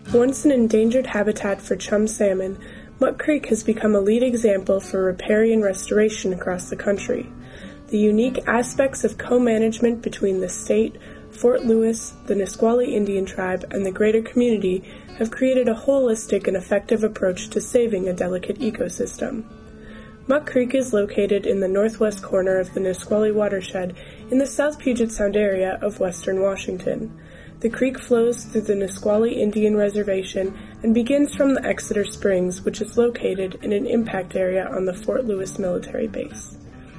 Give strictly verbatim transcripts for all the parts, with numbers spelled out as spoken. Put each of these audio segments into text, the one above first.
Once an endangered habitat for chum salmon, Muck Creek has become a lead example for riparian restoration across the country. The unique aspects of co-management between the state, Fort Lewis, the Nisqually Indian Tribe, and the greater community have created a holistic and effective approach to saving a delicate ecosystem. Muck Creek is located in the northwest corner of the Nisqually watershed in the South Puget Sound area of western Washington. The creek flows through the Nisqually Indian Reservation and begins from the Exeter Springs, which is located in an impact area on the Fort Lewis military base.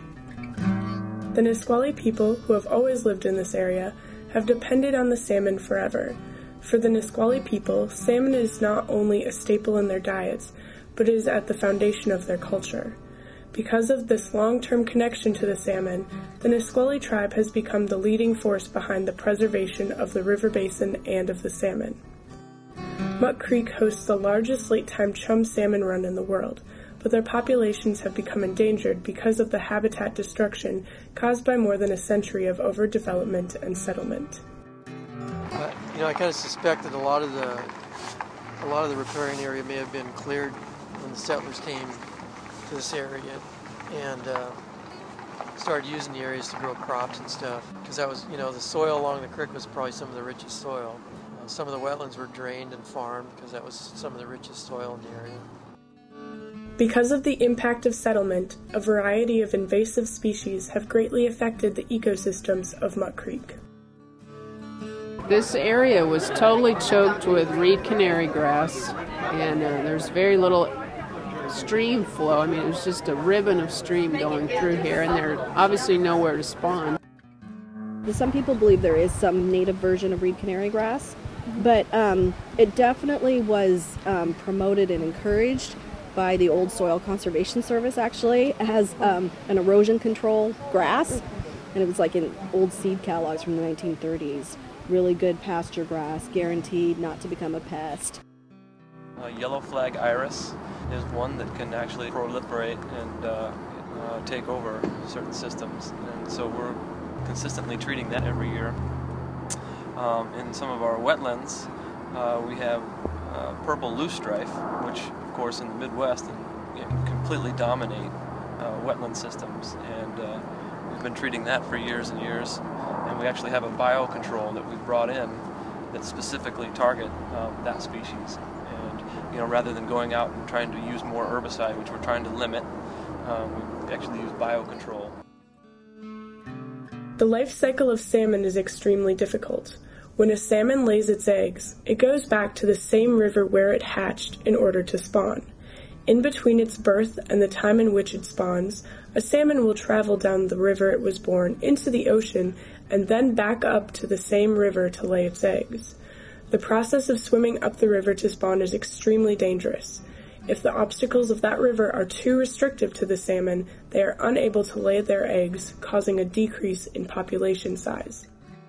The Nisqually people, who have always lived in this area, have depended on the salmon forever. For the Nisqually people, salmon is not only a staple in their diets, but it is at the foundation of their culture. Because of this long-term connection to the salmon, the Nisqually tribe has become the leading force behind the preservation of the river basin and of the salmon. Muck Creek hosts the largest late-time chum salmon run in the world, but their populations have become endangered because of the habitat destruction caused by more than a century of overdevelopment and settlement. Uh, you know, I kind of suspect that a lot of the a lot of the riparian area may have been cleared when the settlers came to this area and uh, started using the areas to grow crops and stuff, because that was, you know, the soil along the creek was probably some of the richest soil. Uh, some of the wetlands were drained and farmed because that was some of the richest soil in the area. Because of the impact of settlement, a variety of invasive species have greatly affected the ecosystems of Muck Creek. This area was totally choked with reed canary grass, and uh, there's very little stream flow. I mean, it was just a ribbon of stream going through here, and there's obviously nowhere to spawn. Some people believe there is some native version of reed canary grass, but um, it definitely was um, promoted and encouraged by the Old Soil Conservation Service. Actually, it has um, an erosion control grass, and it was like in old seed catalogs from the nineteen thirties. Really good pasture grass, guaranteed not to become a pest. Uh, yellow flag iris is one that can actually proliferate and uh, uh, take over certain systems, and so we're consistently treating that every year. Um, in some of our wetlands, uh, we have uh, purple loosestrife, which of course in the Midwest can completely dominate uh, wetland systems, and uh, we've been treating that for years and years, and we actually have a biocontrol that we've brought in that specifically target um, that species. You know, rather than going out and trying to use more herbicide, which we're trying to limit, um, we actually use biocontrol. The life cycle of salmon is extremely difficult. When a salmon lays its eggs, it goes back to the same river where it hatched in order to spawn. In between its birth and the time in which it spawns, a salmon will travel down the river it was born into the ocean and then back up to the same river to lay its eggs. The process of swimming up the river to spawn is extremely dangerous. If the obstacles of that river are too restrictive to the salmon, they are unable to lay their eggs, causing a decrease in population size.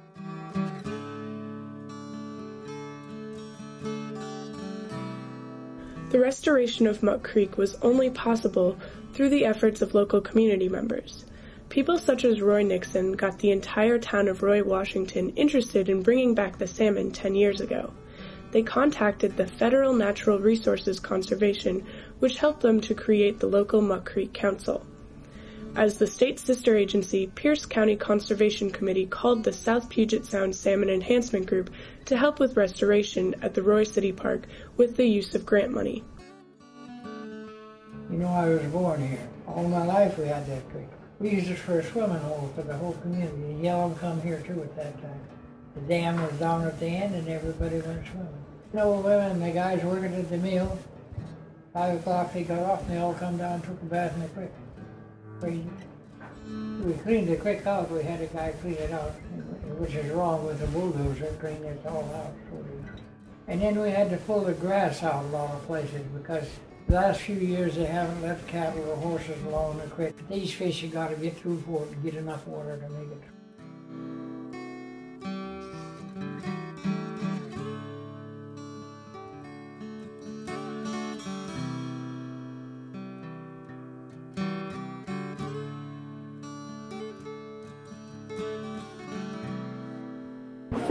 The restoration of Muck Creek was only possible through the efforts of local community members. People such as Roy Nixon got the entire town of Roy, Washington interested in bringing back the salmon ten years ago. They contacted the Federal Natural Resources Conservation, which helped them to create the local Muck Creek Council. As the state's sister agency, Pierce County Conservation Committee called the South Puget Sound Salmon Enhancement Group to help with restoration at the Roy City Park with the use of grant money. You know, I was born here. All my life we had that creek. We used it for a swimming hole for the whole community. The yellow come here too at that time. The dam was down at the end and everybody went swimming. You know, women, the guys working at the mill, five o'clock they got off and they all come down and took a bath in the creek. We, we cleaned the creek out. We had a guy clean it out, which is wrong with the bulldozer, clean it all out. And then we had to pull the grass out a lot of places because the last few years they haven't left cattle or horses along the creek. These fish you got to get through for it to get enough water to make it.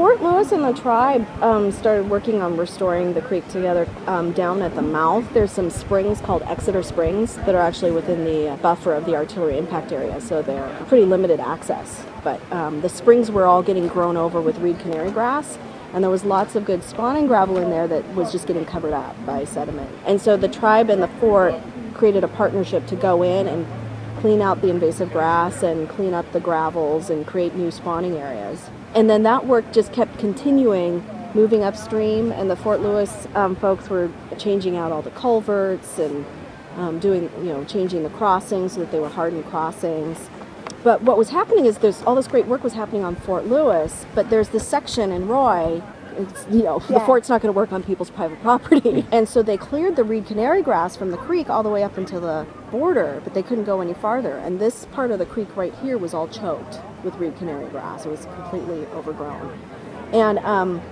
Fort Lewis and the tribe um, started working on restoring the creek together um, down at the mouth. There's some springs called Exeter Springs that are actually within the buffer of the artillery impact area, so they're pretty limited access. But um, the springs were all getting grown over with reed canary grass, and there was lots of good spawning gravel in there that was just getting covered up by sediment. And so the tribe and the fort created a partnership to go in and clean out the invasive grass and clean up the gravels and create new spawning areas. And then that work just kept continuing, moving upstream, and the Fort Lewis um, folks were changing out all the culverts and um, doing, you know, changing the crossings so that they were hardened crossings. But what was happening is there's all this great work was happening on Fort Lewis, but there's this section in Roy, it's, you know, yeah. the fort's not going to work on people's private property. And so they cleared the reed canary grass from the creek all the way up until the border, but they couldn't go any farther. And this part of the creek right here was all choked with reed canary grass. It was completely overgrown. And um,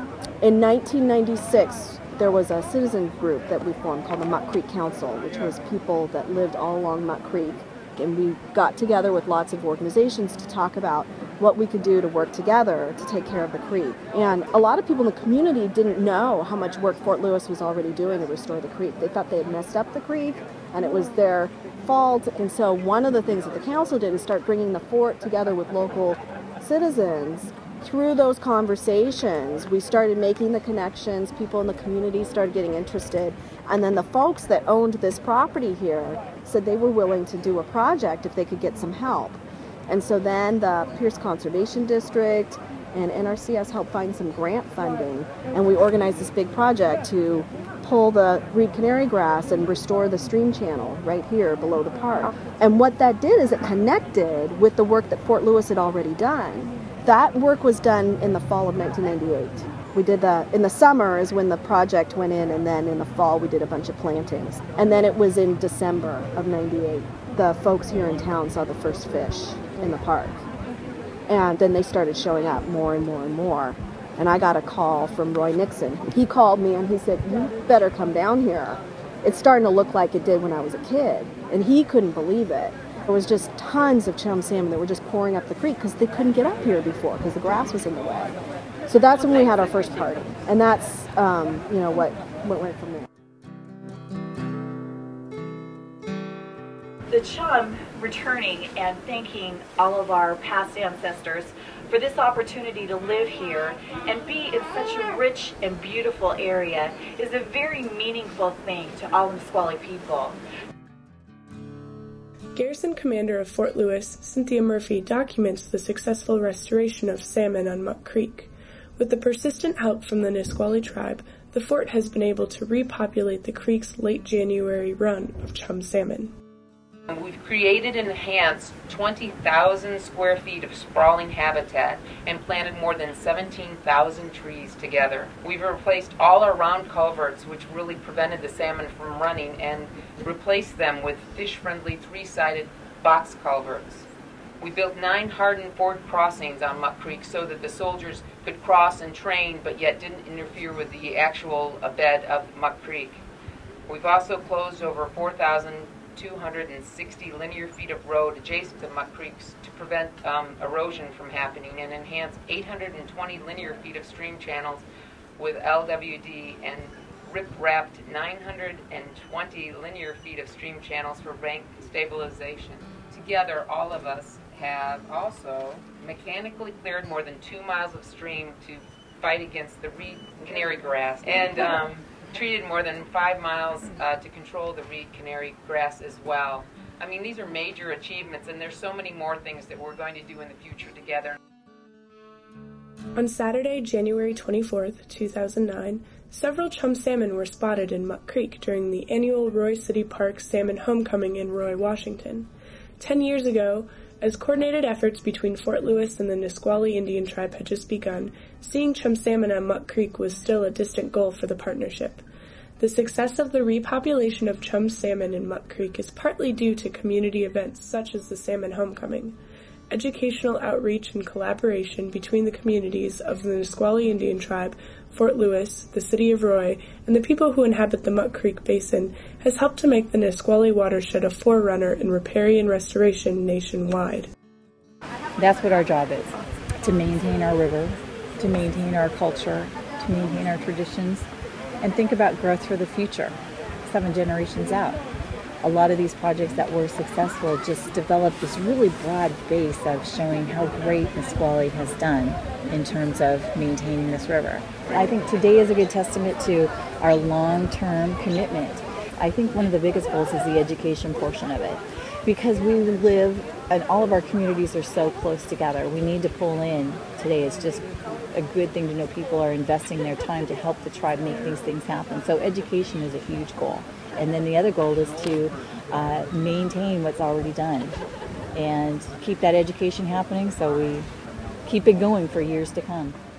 in nineteen ninety-six, there was a citizen group that we formed called the Muck Creek Council, which was people that lived all along Muck Creek. And we got together with lots of organizations to talk about what we could do to work together to take care of the creek. And a lot of people in the community didn't know how much work Fort Lewis was already doing to restore the creek. They thought they had messed up the creek and it was their fault. And so one of the things that the council did is start bringing the fort together with local citizens. Through those conversations, we started making the connections. People in the community started getting interested. And then the folks that owned this property here said they were willing to do a project if they could get some help. And so then the Pierce Conservation District and N R C S helped find some grant funding. And we organized this big project to pull the reed canary grass and restore the stream channel right here below the park. And what that did is it connected with the work that Fort Lewis had already done. That work was done in the fall of nineteen ninety-eight. We did the, in the summer is when the project went in, and then in the fall we did a bunch of plantings. And then it was in December of ninety-eight. The folks here in town saw the first fish in the park. And then they started showing up more and more and more. And I got a call from Roy Nixon. He called me and he said, "You better come down here. It's starting to look like it did when I was a kid." And he couldn't believe it. There was just tons of chum salmon that were just pouring up the creek because they couldn't get up here before because the grass was in the way. So that's when we had our first party. And that's, um, you know, what, what went from there. The chum returning and thanking all of our past ancestors for this opportunity to live here and be in such a rich and beautiful area is a very meaningful thing to all Nisqually people. Garrison Commander of Fort Lewis, Cynthia Murphy, documents the successful restoration of salmon on Muck Creek. With the persistent help from the Nisqually tribe, the fort has been able to repopulate the creek's late January run of chum salmon. We've created and enhanced twenty thousand square feet of sprawling habitat and planted more than seventeen thousand trees together. We've replaced all our round culverts, which really prevented the salmon from running, and replaced them with fish-friendly three-sided box culverts. We built nine hardened ford crossings on Muck Creek so that the soldiers could cross and train, but yet didn't interfere with the actual uh, bed of Muck Creek. We've also closed over four thousand two hundred sixty linear feet of road adjacent to Muck Creek to prevent um, erosion from happening, and enhance eight hundred twenty linear feet of stream channels with L W D, and rip-wrapped nine hundred twenty linear feet of stream channels for bank stabilization. Together, all of us have also mechanically cleared more than two miles of stream to fight against the reed canary grass, and um, treated more than five miles uh, to control the reed canary grass as well. I mean, these are major achievements, and there's so many more things that we're going to do in the future together. On Saturday, January twenty-fourth, two thousand nine, several chum salmon were spotted in Muck Creek during the annual Roy City Park Salmon Homecoming in Roy, Washington. Ten years ago, as coordinated efforts between Fort Lewis and the Nisqually Indian tribe had just begun, seeing chum salmon on Muck Creek was still a distant goal for the partnership. The success of the repopulation of chum salmon in Muck Creek is partly due to community events such as the Salmon Homecoming. Educational outreach and collaboration between the communities of the Nisqually Indian tribe, Fort Lewis, the city of Roy, and the people who inhabit the Muck Creek Basin has helped to make the Nisqually watershed a forerunner in riparian restoration nationwide. That's what our job is, to maintain our river, to maintain our culture, to maintain our traditions, and think about growth for the future, seven generations out. A lot of these projects that were successful just developed this really broad base of showing how great Nisqually has done in terms of maintaining this river. I think today is a good testament to our long-term commitment. I think one of the biggest goals is the education portion of it, because we live and all of our communities are so close together. We need to pull in. Today it's just a good thing to know people are investing their time to help the tribe make these things happen. So education is a huge goal. And then the other goal is to uh, maintain what's already done and keep that education happening so we keep it going for years to come.